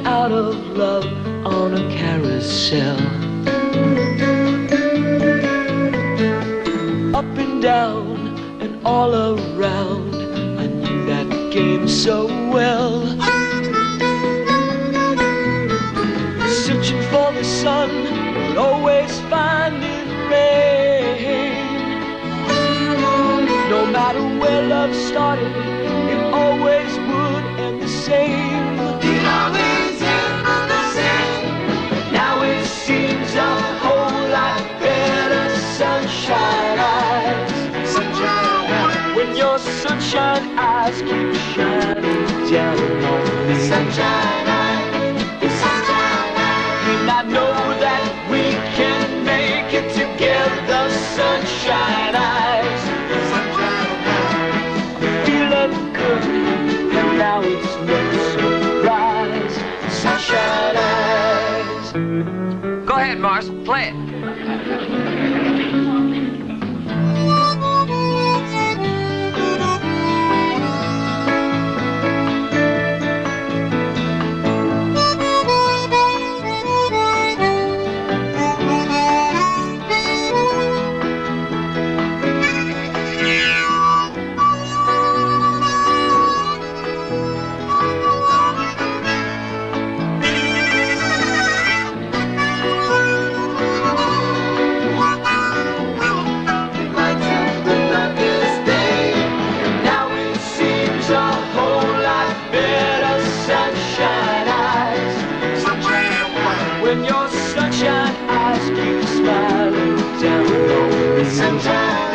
out of love on a carousel. Up and down and all around, I knew that game so well. Searching for the sun, but always finding rain. No matter where love started, it always would end the same. It always ends the same. Now it seems a whole lot better. Sunshine eyes, sunshine eyes. When your sunshine eyes keep shining down on me. Sunshine eyes, sunshine eyes. And I know that we can make it together. Sunshine eyes, sunshine eyes. Feeling good, and now it's no surprise. Sunshine eyes. Go ahead, Mars, play it. When your sunshine eyes keep smiling down on me. Sunshine.